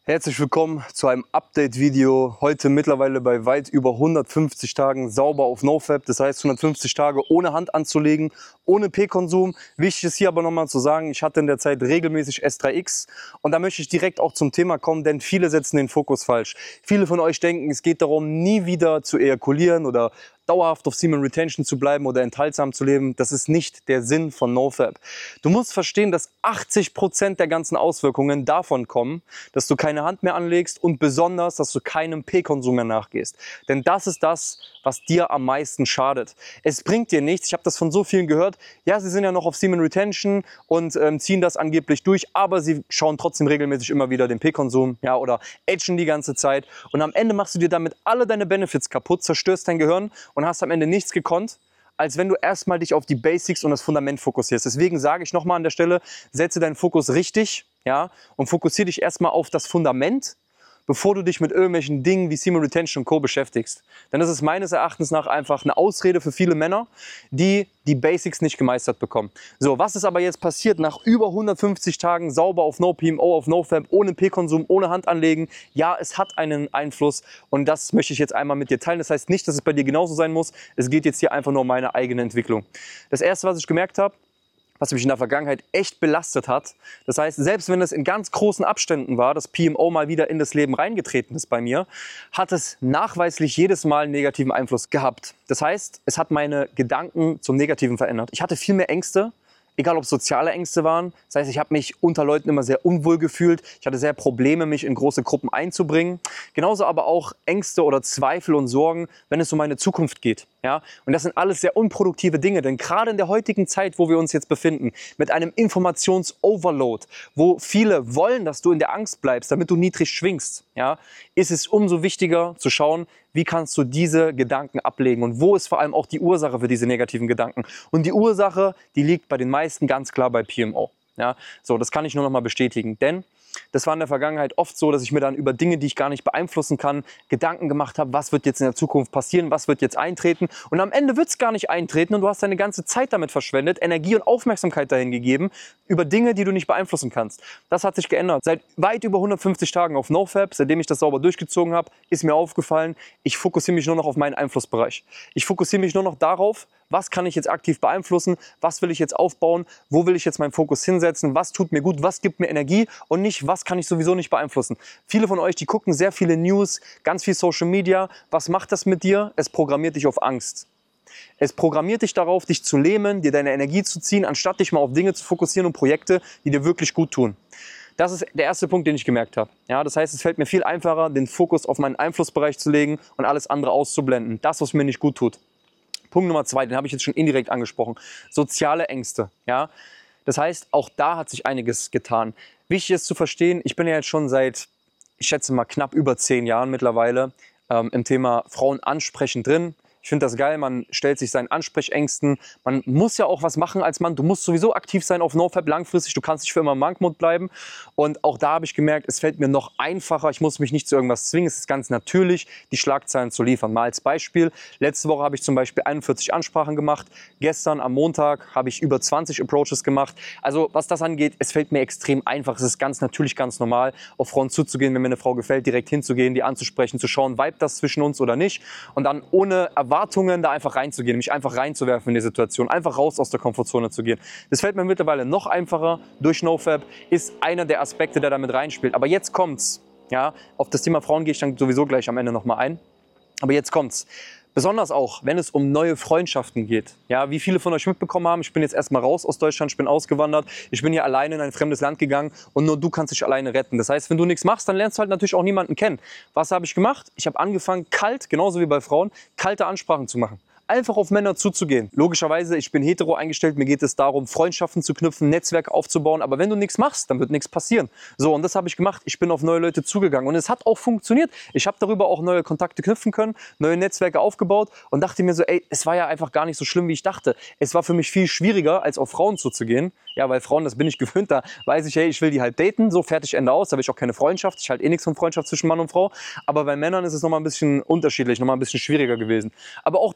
Herzlich willkommen zu einem Update-Video. Heute mittlerweile bei weit über 150 Tagen sauber auf NoFap. Das heißt 150 Tage ohne Hand anzulegen, ohne P-Konsum. Wichtig ist hier aber nochmal zu sagen, ich hatte in der Zeit regelmäßig S3X. Und da möchte ich direkt auch zum Thema kommen, denn viele setzen den Fokus falsch. Viele von euch denken, es geht darum, nie wieder zu ejakulieren oder dauerhaft auf Semen Retention zu bleiben oder enthaltsam zu leben. Das ist nicht der Sinn von NoFap. Du musst verstehen, dass 80% der ganzen Auswirkungen davon kommen, dass du keine Hand mehr anlegst und besonders, dass du keinem P-Konsum mehr nachgehst. Denn das ist das, was dir am meisten schadet. Es bringt dir nichts. Ich habe das von so vielen gehört. Ja, sie sind ja noch auf Semen Retention und ziehen das angeblich durch, aber sie schauen trotzdem regelmäßig immer wieder den P-Konsum, ja, oder edgen die ganze Zeit. Und am Ende machst du dir damit alle deine Benefits kaputt, zerstörst dein Gehirn und hast am Ende nichts gekonnt, als wenn du erstmal dich auf die Basics und das Fundament fokussierst. Deswegen sage ich nochmal an der Stelle, setze deinen Fokus richtig, ja, und fokussiere dich erstmal auf das Fundament, bevor du dich mit irgendwelchen Dingen wie Semen Retention und Co. beschäftigst. Denn das ist meines Erachtens nach einfach eine Ausrede für viele Männer, die die Basics nicht gemeistert bekommen. So, was ist aber jetzt passiert nach über 150 Tagen sauber auf No-PMO, auf NoFap, ohne P-Konsum, ohne Hand anlegen? Ja, es hat einen Einfluss und das möchte ich jetzt einmal mit dir teilen. Das heißt nicht, dass es bei dir genauso sein muss. Es geht jetzt hier einfach nur um meine eigene Entwicklung. Das Erste, was ich gemerkt habe, was mich in der Vergangenheit echt belastet hat. Das heißt, selbst wenn es in ganz großen Abständen war, dass PMO mal wieder in das Leben reingetreten ist bei mir, hat es nachweislich jedes Mal einen negativen Einfluss gehabt. Das heißt, es hat meine Gedanken zum Negativen verändert. Ich hatte viel mehr Ängste, egal ob soziale Ängste waren. Das heißt, ich habe mich unter Leuten immer sehr unwohl gefühlt. Ich hatte sehr Probleme, mich in große Gruppen einzubringen. Genauso aber auch Ängste oder Zweifel und Sorgen, wenn es um meine Zukunft geht. Ja? Und das sind alles sehr unproduktive Dinge, denn gerade in der heutigen Zeit, wo wir uns jetzt befinden, mit einem Informations-Overload, wo viele wollen, dass du in der Angst bleibst, damit du niedrig schwingst, ja, ist es umso wichtiger zu schauen, wie kannst du diese Gedanken ablegen und wo ist vor allem auch die Ursache für diese negativen Gedanken. Und die Ursache, die liegt bei den meisten ganz klar bei PMO. Ja, so, das kann ich nur noch mal bestätigen, denn das war in der Vergangenheit oft so, dass ich mir dann über Dinge, die ich gar nicht beeinflussen kann, Gedanken gemacht habe, was wird jetzt in der Zukunft passieren, was wird jetzt eintreten. Und am Ende wird es gar nicht eintreten und du hast deine ganze Zeit damit verschwendet, Energie und Aufmerksamkeit dahin gegeben, über Dinge, die du nicht beeinflussen kannst. Das hat sich geändert. Seit weit über 150 Tagen auf NoFap, seitdem ich das sauber durchgezogen habe, ist mir aufgefallen, ich fokussiere mich nur noch auf meinen Einflussbereich. Ich fokussiere mich nur noch darauf, was kann ich jetzt aktiv beeinflussen, was will ich jetzt aufbauen, wo will ich jetzt meinen Fokus hinsetzen, was tut mir gut, was gibt mir Energie und nicht, was kann ich sowieso nicht beeinflussen. Viele von euch, die gucken sehr viele News, ganz viel Social Media. Was macht das mit dir? Es programmiert dich auf Angst. Es programmiert dich darauf, dich zu lähmen, dir deine Energie zu ziehen, anstatt dich mal auf Dinge zu fokussieren und Projekte, die dir wirklich gut tun. Das ist der erste Punkt, den ich gemerkt habe. Ja, das heißt, es fällt mir viel einfacher, den Fokus auf meinen Einflussbereich zu legen und alles andere auszublenden. Das, was mir nicht gut tut. Punkt Nummer 2, den habe ich jetzt schon indirekt angesprochen. Soziale Ängste. Ja? Das heißt, auch da hat sich einiges getan. Wichtig ist zu verstehen, ich bin ja jetzt schon seit, ich schätze mal, knapp über 10 Jahren mittlerweile im Thema Frauen ansprechen drin. Ich finde das geil, man stellt sich seinen Ansprechängsten. Man muss ja auch was machen als Mann. Du musst sowieso aktiv sein auf NoFap langfristig. Du kannst nicht für immer im Monk-Mode bleiben. Und auch da habe ich gemerkt, es fällt mir noch einfacher. Ich muss mich nicht zu irgendwas zwingen. Es ist ganz natürlich, die Schlagzeilen zu liefern. Mal als Beispiel, letzte Woche habe ich zum Beispiel 41 Ansprachen gemacht. Gestern am Montag habe ich über 20 Approaches gemacht. Also was das angeht, es fällt mir extrem einfach. Es ist ganz natürlich, ganz normal, auf Frauen zuzugehen, wenn mir eine Frau gefällt, direkt hinzugehen, die anzusprechen, zu schauen, vibe das zwischen uns oder nicht. Und dann ohne Erwartungen da einfach reinzugehen, mich einfach reinzuwerfen in die Situation, einfach raus aus der Komfortzone zu gehen. Das fällt mir mittlerweile noch einfacher durch NoFap, ist einer der Aspekte, der damit reinspielt. Aber jetzt kommt's. Ja, auf das Thema Frauen gehe ich dann sowieso gleich am Ende nochmal ein. Aber jetzt kommt's. Besonders auch, wenn es um neue Freundschaften geht. Ja, wie viele von euch mitbekommen haben, ich bin jetzt erstmal raus aus Deutschland, ich bin ausgewandert, ich bin hier alleine in ein fremdes Land gegangen und nur du kannst dich alleine retten. Das heißt, wenn du nichts machst, dann lernst du halt natürlich auch niemanden kennen. Was habe ich gemacht? Ich habe angefangen, kalt, genauso wie bei Frauen, kalte Ansprachen zu machen. Einfach auf Männer zuzugehen. Logischerweise, ich bin hetero eingestellt, mir geht es darum, Freundschaften zu knüpfen, Netzwerk aufzubauen, aber wenn du nichts machst, dann wird nichts passieren. So, und das habe ich gemacht. Ich bin auf neue Leute zugegangen und es hat auch funktioniert. Ich habe darüber auch neue Kontakte knüpfen können, neue Netzwerke aufgebaut und dachte mir so, ey, es war ja einfach gar nicht so schlimm, wie ich dachte. Es war für mich viel schwieriger, als auf Frauen zuzugehen. Ja, weil Frauen, das bin ich gewöhnt, da weiß ich, hey, ich will die halt daten, so fertig, Ende aus, da habe ich auch keine Freundschaft, ich halte eh nichts von Freundschaft zwischen Mann und Frau, aber bei Männern ist es nochmal ein bisschen unterschiedlich, nochmal ein bisschen schwieriger gewesen. Aber auch das geht.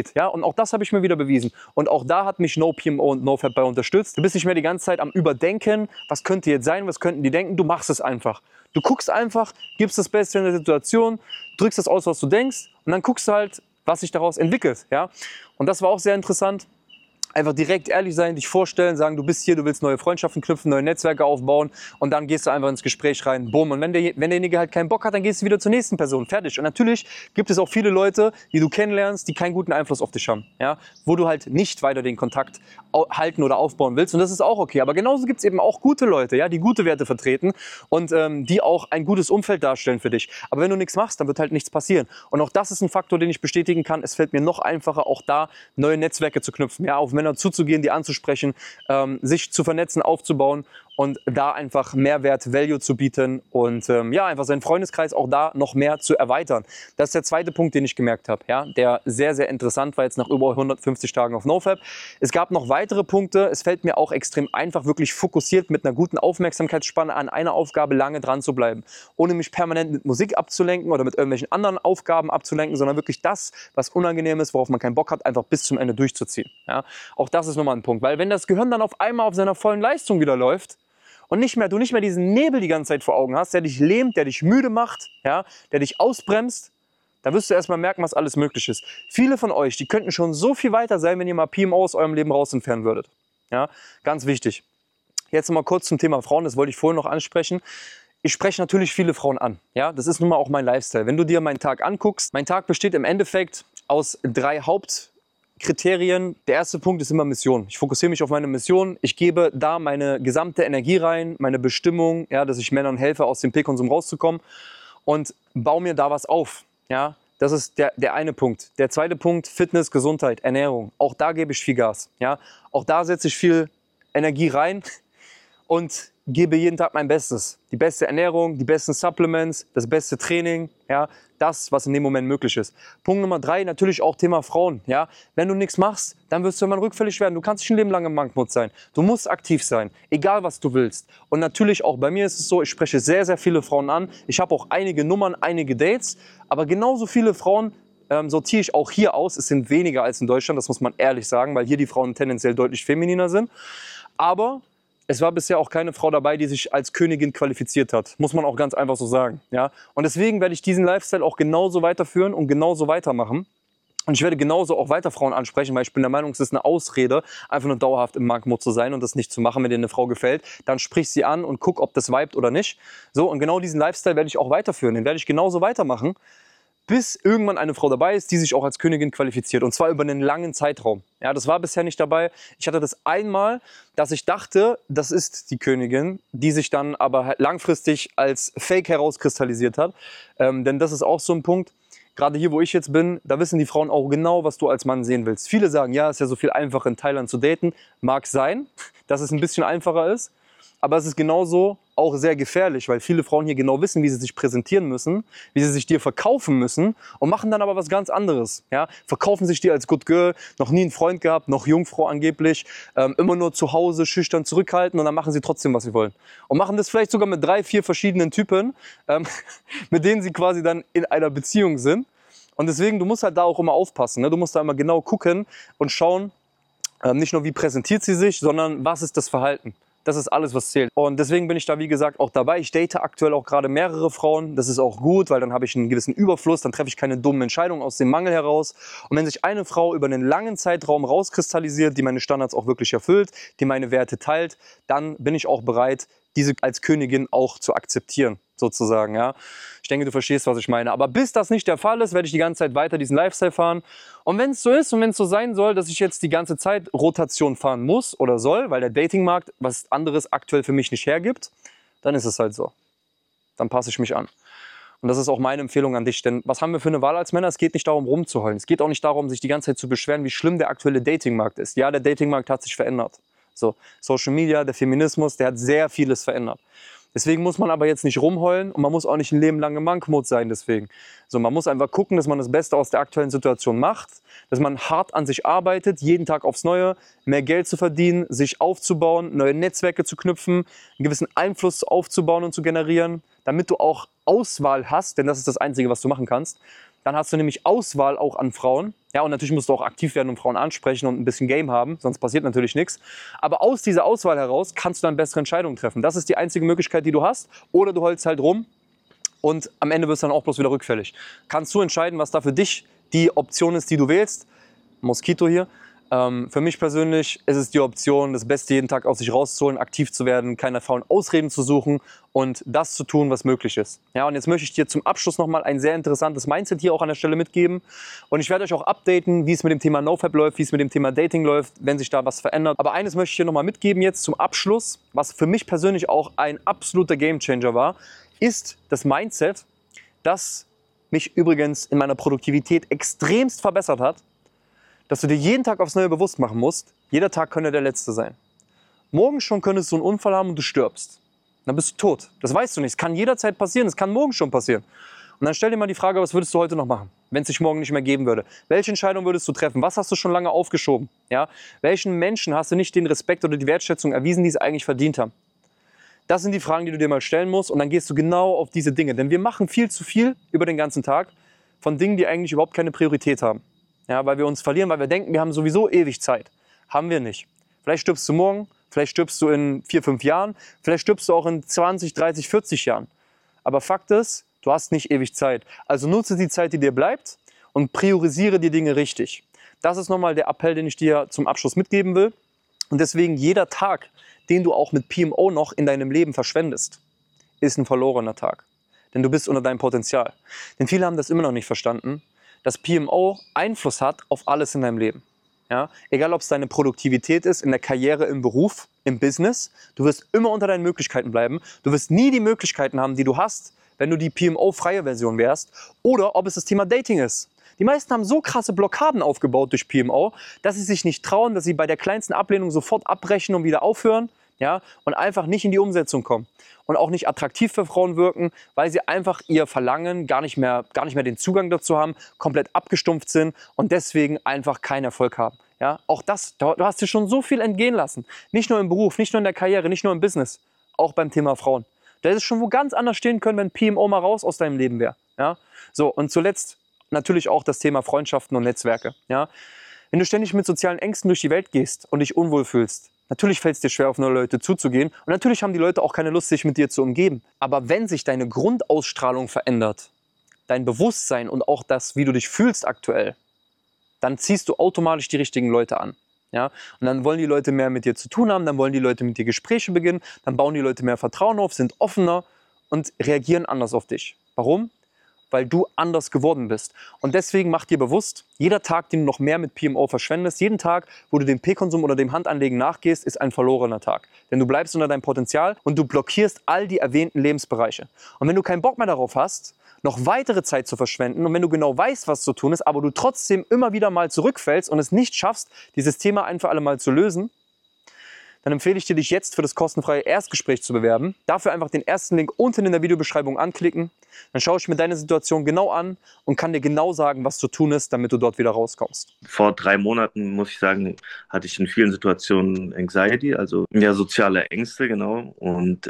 geht. Ja? Und auch das habe ich mir wieder bewiesen. Und auch da hat mich NoPMO und NoFap bei unterstützt. Du bist nicht mehr die ganze Zeit am Überdenken, was könnte jetzt sein, was könnten die denken. Du machst es einfach. Du guckst einfach, gibst das Beste in der Situation, drückst das aus, was du denkst und dann guckst du halt, was sich daraus entwickelt. Ja? Und das war auch sehr interessant. Einfach direkt ehrlich sein, dich vorstellen, sagen, du bist hier, du willst neue Freundschaften knüpfen, neue Netzwerke aufbauen und dann gehst du einfach ins Gespräch rein, bumm. Und wenn derjenige halt keinen Bock hat, dann gehst du wieder zur nächsten Person, fertig. Und natürlich gibt es auch viele Leute, die du kennenlernst, die keinen guten Einfluss auf dich haben, ja? Wo du halt nicht weiter den Kontakt halten oder aufbauen willst und das ist auch okay. Aber genauso gibt es eben auch gute Leute, ja, die gute Werte vertreten und die auch ein gutes Umfeld darstellen für dich. Aber wenn du nichts machst, dann wird halt nichts passieren. Und auch das ist ein Faktor, den ich bestätigen kann. Es fällt mir noch einfacher, auch da neue Netzwerke zu knüpfen, ja, auf Männer zuzugehen, die anzusprechen, sich zu vernetzen, aufzubauen und da einfach Mehrwert, Value zu bieten und ja, einfach seinen Freundeskreis auch da noch mehr zu erweitern. Das ist der zweite Punkt, den ich gemerkt habe, ja, der sehr, sehr interessant war jetzt nach über 150 Tagen auf NoFap. Es gab noch weitere Punkte. Es fällt mir auch extrem einfach, wirklich fokussiert mit einer guten Aufmerksamkeitsspanne an einer Aufgabe lange dran zu bleiben, ohne mich permanent mit Musik abzulenken oder mit irgendwelchen anderen Aufgaben abzulenken, sondern wirklich das, was unangenehm ist, worauf man keinen Bock hat, einfach bis zum Ende durchzuziehen. Ja. Auch das ist nochmal ein Punkt, weil wenn das Gehirn dann auf einmal auf seiner vollen Leistung wieder läuft, und du nicht mehr diesen Nebel die ganze Zeit vor Augen hast, der dich lähmt, der dich müde macht, ja, der dich ausbremst, dann wirst du erstmal merken, was alles möglich ist. Viele von euch, die könnten schon so viel weiter sein, wenn ihr mal PMO aus eurem Leben raus entfernen würdet. Ja, ganz wichtig. Jetzt noch mal kurz zum Thema Frauen, das wollte ich vorhin noch ansprechen. Ich spreche natürlich viele Frauen an. Ja, das ist nun mal auch mein Lifestyle. Wenn du dir meinen Tag anguckst, mein Tag besteht im Endeffekt aus 3 Hauptkriterien. Der erste Punkt ist immer Mission. Ich fokussiere mich auf meine Mission. Ich gebe da meine gesamte Energie rein, meine Bestimmung, ja, dass ich Männern helfe, aus dem P-Konsum rauszukommen und baue mir da was auf. Ja, das ist der eine Punkt. Der zweite Punkt, Fitness, Gesundheit, Ernährung. Auch da gebe ich viel Gas. Ja, auch da setze ich viel Energie rein und gebe jeden Tag mein Bestes. Die beste Ernährung, die besten Supplements, das beste Training, ja, das, was in dem Moment möglich ist. Punkt Nummer 3, natürlich auch Thema Frauen. Ja. Wenn du nichts machst, dann wirst du irgendwann rückfällig werden. Du kannst nicht ein Leben lang im Mankmut sein. Du musst aktiv sein, egal was du willst. Und natürlich auch bei mir ist es so, ich spreche sehr, sehr viele Frauen an. Ich habe auch einige Nummern, einige Dates, aber genauso viele Frauen sortiere ich auch hier aus. Es sind weniger als in Deutschland, das muss man ehrlich sagen, weil hier die Frauen tendenziell deutlich femininer sind. Aber es war bisher auch keine Frau dabei, die sich als Königin qualifiziert hat. Muss man auch ganz einfach so sagen. Ja? Und deswegen werde ich diesen Lifestyle auch genauso weiterführen und genauso weitermachen. Und ich werde genauso auch weiter Frauen ansprechen, weil ich bin der Meinung, es ist eine Ausrede, einfach nur dauerhaft im Mankmut zu sein und das nicht zu machen, wenn dir eine Frau gefällt. Dann sprich sie an und guck, ob das vibet oder nicht. So, und genau diesen Lifestyle werde ich auch weiterführen. Den werde ich genauso weitermachen, bis irgendwann eine Frau dabei ist, die sich auch als Königin qualifiziert. Und zwar über einen langen Zeitraum. Ja, das war bisher nicht dabei. Ich hatte das einmal, dass ich dachte, das ist die Königin, die sich dann aber langfristig als Fake herauskristallisiert hat. Denn das ist auch so ein Punkt. Gerade hier, wo ich jetzt bin, da wissen die Frauen auch genau, was du als Mann sehen willst. Viele sagen, ja, es ist ja so viel einfacher in Thailand zu daten. Mag sein, dass es ein bisschen einfacher ist. Aber es ist genauso auch sehr gefährlich, weil viele Frauen hier genau wissen, wie sie sich präsentieren müssen, wie sie sich dir verkaufen müssen und machen dann aber was ganz anderes. Ja? Verkaufen sich dir als Good Girl, noch nie einen Freund gehabt, noch Jungfrau angeblich, immer nur zu Hause, schüchtern zurückhalten und dann machen sie trotzdem, was sie wollen. Und machen das vielleicht sogar mit 3, 4 verschiedenen Typen, mit denen sie quasi dann in einer Beziehung sind. Und deswegen, du musst halt da auch immer aufpassen. Ne? Du musst da immer genau gucken und schauen, nicht nur wie präsentiert sie sich, sondern was ist das Verhalten. Das ist alles, was zählt. Und deswegen bin ich da, wie gesagt, auch dabei. Ich date aktuell auch gerade mehrere Frauen. Das ist auch gut, weil dann habe ich einen gewissen Überfluss. Dann treffe ich keine dummen Entscheidungen aus dem Mangel heraus. Und wenn sich eine Frau über einen langen Zeitraum rauskristallisiert, die meine Standards auch wirklich erfüllt, die meine Werte teilt, dann bin ich auch bereit, diese als Königin auch zu akzeptieren, sozusagen. Ja. Ich denke, du verstehst, was ich meine. Aber bis das nicht der Fall ist, werde ich die ganze Zeit weiter diesen Lifestyle fahren. Und wenn es so ist und wenn es so sein soll, dass ich jetzt die ganze Zeit Rotation fahren muss oder soll, weil der Datingmarkt was anderes aktuell für mich nicht hergibt, dann ist es halt so. Dann passe ich mich an. Und das ist auch meine Empfehlung an dich, denn was haben wir für eine Wahl als Männer? Es geht nicht darum, rumzuheulen. Es geht auch nicht darum, sich die ganze Zeit zu beschweren, wie schlimm der aktuelle Datingmarkt ist. Ja, der Datingmarkt hat sich verändert. So, Social Media, der Feminismus, der hat sehr vieles verändert. Deswegen muss man aber jetzt nicht rumheulen und man muss auch nicht ein Leben lang im Mankmut sein deswegen. So, man muss einfach gucken, dass man das Beste aus der aktuellen Situation macht, dass man hart an sich arbeitet, jeden Tag aufs Neue, mehr Geld zu verdienen, sich aufzubauen, neue Netzwerke zu knüpfen, einen gewissen Einfluss aufzubauen und zu generieren, damit du auch Auswahl hast, denn das ist das Einzige, was du machen kannst. Dann hast du nämlich Auswahl auch an Frauen. Ja, und natürlich musst du auch aktiv werden und Frauen ansprechen und ein bisschen Game haben, sonst passiert natürlich nichts. Aber aus dieser Auswahl heraus kannst du dann bessere Entscheidungen treffen. Das ist die einzige Möglichkeit, die du hast. Oder du holst halt rum und am Ende wirst du dann auch bloß wieder rückfällig. Kannst du entscheiden, was da für dich die Option ist, die du wählst. Moskito hier. Für mich persönlich ist es die Option, das Beste jeden Tag aus sich rauszuholen, aktiv zu werden, keine faulen Ausreden zu suchen und das zu tun, was möglich ist. Ja, und jetzt möchte ich dir zum Abschluss nochmal ein sehr interessantes Mindset hier auch an der Stelle mitgeben. Und ich werde euch auch updaten, wie es mit dem Thema NoFap läuft, wie es mit dem Thema Dating läuft, wenn sich da was verändert. Aber eines möchte ich hier nochmal mitgeben jetzt zum Abschluss, was für mich persönlich auch ein absoluter Gamechanger war, ist das Mindset, das mich übrigens in meiner Produktivität extremst verbessert hat, dass du dir jeden Tag aufs Neue bewusst machen musst, jeder Tag könnte der letzte sein. Morgen schon könntest du einen Unfall haben und du stirbst. Dann bist du tot. Das weißt du nicht. Es kann jederzeit passieren. Es kann morgen schon passieren. Und dann stell dir mal die Frage, was würdest du heute noch machen, wenn es sich morgen nicht mehr geben würde? Welche Entscheidung würdest du treffen? Was hast du schon lange aufgeschoben? Ja? Welchen Menschen hast du nicht den Respekt oder die Wertschätzung erwiesen, die sie eigentlich verdient haben? Das sind die Fragen, die du dir mal stellen musst. Und dann gehst du genau auf diese Dinge. Denn wir machen viel zu viel über den ganzen Tag von Dingen, die eigentlich überhaupt keine Priorität haben. Ja, weil wir uns verlieren, weil wir denken, wir haben sowieso ewig Zeit. Haben wir nicht. Vielleicht stirbst du morgen, vielleicht stirbst du in 4, 5 Jahren, vielleicht stirbst du auch in 20, 30, 40 Jahren. Aber Fakt ist, du hast nicht ewig Zeit. Also nutze die Zeit, die dir bleibt und priorisiere die Dinge richtig. Das ist nochmal der Appell, den ich dir zum Abschluss mitgeben will. Und deswegen jeder Tag, den du auch mit PMO noch in deinem Leben verschwendest, ist ein verlorener Tag. Denn du bist unter deinem Potenzial. Denn viele haben das immer noch nicht verstanden, dass PMO Einfluss hat auf alles in deinem Leben. Ja? Egal, ob es deine Produktivität ist, in der Karriere, im Beruf, im Business, du wirst immer unter deinen Möglichkeiten bleiben. Du wirst nie die Möglichkeiten haben, die du hast, wenn du die PMO-freie Version wärst. Oder ob es das Thema Dating ist. Die meisten haben so krasse Blockaden aufgebaut durch PMO, dass sie sich nicht trauen, dass sie bei der kleinsten Ablehnung sofort abbrechen und wieder aufhören. Ja, und einfach nicht in die Umsetzung kommen und auch nicht attraktiv für Frauen wirken, weil sie einfach ihr Verlangen gar nicht mehr den Zugang dazu haben, komplett abgestumpft sind und deswegen einfach keinen Erfolg haben. Ja, auch das, du hast dir schon so viel entgehen lassen. Nicht nur im Beruf, nicht nur in der Karriere, nicht nur im Business, auch beim Thema Frauen. Da hätte es schon wo ganz anders stehen können, wenn PMO mal raus aus deinem Leben wäre. Ja, so, und zuletzt natürlich auch das Thema Freundschaften und Netzwerke. Ja, wenn du ständig mit sozialen Ängsten durch die Welt gehst und dich unwohl fühlst, natürlich fällt es dir schwer, auf neue Leute zuzugehen. Und natürlich haben die Leute auch keine Lust, sich mit dir zu umgeben. Aber wenn sich deine Grundausstrahlung verändert, dein Bewusstsein und auch das, wie du dich fühlst aktuell, dann ziehst du automatisch die richtigen Leute an. Ja? Und dann wollen die Leute mehr mit dir zu tun haben, dann wollen die Leute mit dir Gespräche beginnen, dann bauen die Leute mehr Vertrauen auf, sind offener und reagieren anders auf dich. Warum? Weil du anders geworden bist. Und deswegen mach dir bewusst, jeder Tag, den du noch mehr mit PMO verschwendest, jeden Tag, wo du dem P-Konsum oder dem Handanlegen nachgehst, ist ein verlorener Tag. Denn du bleibst unter deinem Potenzial und du blockierst all die erwähnten Lebensbereiche. Und wenn du keinen Bock mehr darauf hast, noch weitere Zeit zu verschwenden und wenn du genau weißt, was zu tun ist, aber du trotzdem immer wieder mal zurückfällst und es nicht schaffst, dieses Thema ein für alle Mal zu lösen, dann empfehle ich dir, dich jetzt für das kostenfreie Erstgespräch zu bewerben. Dafür einfach den ersten Link unten in der Videobeschreibung anklicken. Dann schaue ich mir deine Situation genau an und kann dir genau sagen, was zu tun ist, damit du dort wieder rauskommst. Vor 3 Monaten, muss ich sagen, hatte ich in vielen Situationen Anxiety, also ja, soziale Ängste, genau. Und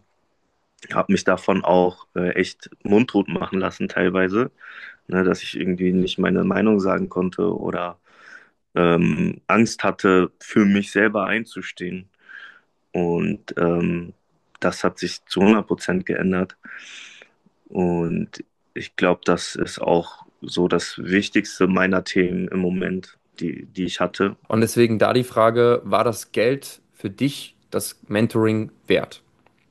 habe mich davon auch echt mundtot machen lassen teilweise, ne, dass ich irgendwie nicht meine Meinung sagen konnte oder Angst hatte, für mich selber einzustehen. Und das hat sich zu 100% geändert. Und ich glaube, das ist auch so das Wichtigste meiner Themen im Moment, die ich hatte. Und deswegen da die Frage, war das Geld für dich das Mentoring wert?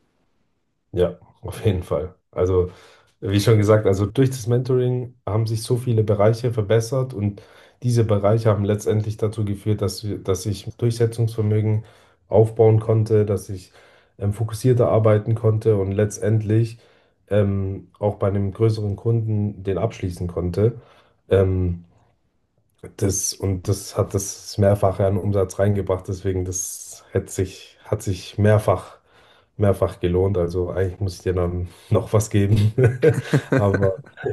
Ja, auf jeden Fall. Also, wie schon gesagt, also durch das Mentoring haben sich so viele Bereiche verbessert und diese Bereiche haben letztendlich dazu geführt, dass ich Durchsetzungsvermögen aufbauen konnte, dass ich fokussierter arbeiten konnte und letztendlich auch bei einem größeren Kunden den abschließen konnte. Ähm, das hat das Mehrfache an Umsatz reingebracht, deswegen hat sich mehrfach gelohnt. Also eigentlich muss ich dir dann noch was geben. Aber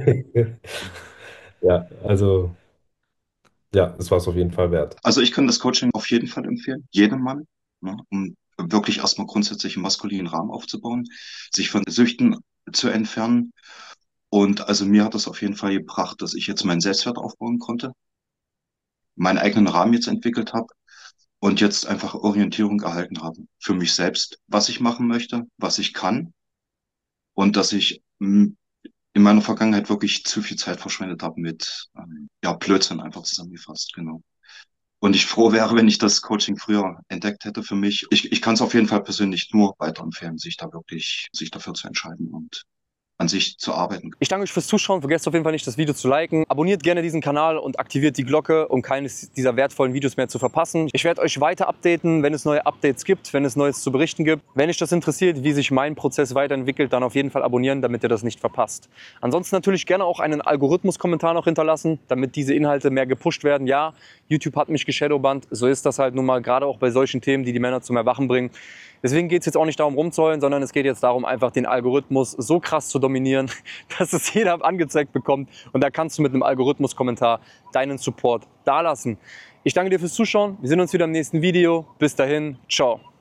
ja, also ja, es war es auf jeden Fall wert. Also ich kann das Coaching auf jeden Fall empfehlen, jedem Mann, ne, um wirklich erstmal grundsätzlich einen maskulinen Rahmen aufzubauen, sich von Süchten zu entfernen Und also mir hat das auf jeden Fall gebracht, dass ich jetzt meinen Selbstwert aufbauen konnte, meinen eigenen Rahmen jetzt entwickelt habe und jetzt einfach Orientierung erhalten habe für mich selbst, was ich machen möchte, was ich kann und dass ich in meiner Vergangenheit wirklich zu viel Zeit verschwendet habe mit ja, Blödsinn einfach zusammengefasst, genau. Und ich froh wäre, wenn ich das Coaching früher entdeckt hätte für mich. Ich kann es auf jeden Fall persönlich nur weiterempfehlen, sich da wirklich, sich dafür zu entscheiden und an sich zu arbeiten. Ich danke euch fürs Zuschauen. Vergesst auf jeden Fall nicht, das Video zu liken. Abonniert gerne diesen Kanal und aktiviert die Glocke, um keines dieser wertvollen Videos mehr zu verpassen. Ich werde euch weiter updaten, wenn es neue Updates gibt, wenn es Neues zu berichten gibt. Wenn euch das interessiert, wie sich mein Prozess weiterentwickelt, dann auf jeden Fall abonnieren, damit ihr das nicht verpasst. Ansonsten natürlich gerne auch einen Algorithmus-Kommentar noch hinterlassen, damit diese Inhalte mehr gepusht werden. Ja, YouTube hat mich geshadowbannt. So ist das halt nun mal, gerade auch bei solchen Themen, die die Männer zum Erwachen bringen. Deswegen geht es jetzt auch nicht darum rumzuheulen, sondern es geht jetzt darum, einfach den Algorithmus so krass zu dominieren, dass es jeder angezeigt bekommt. Und da kannst du mit einem Algorithmus-Kommentar deinen Support dalassen. Ich danke dir fürs Zuschauen. Wir sehen uns wieder im nächsten Video. Bis dahin, ciao.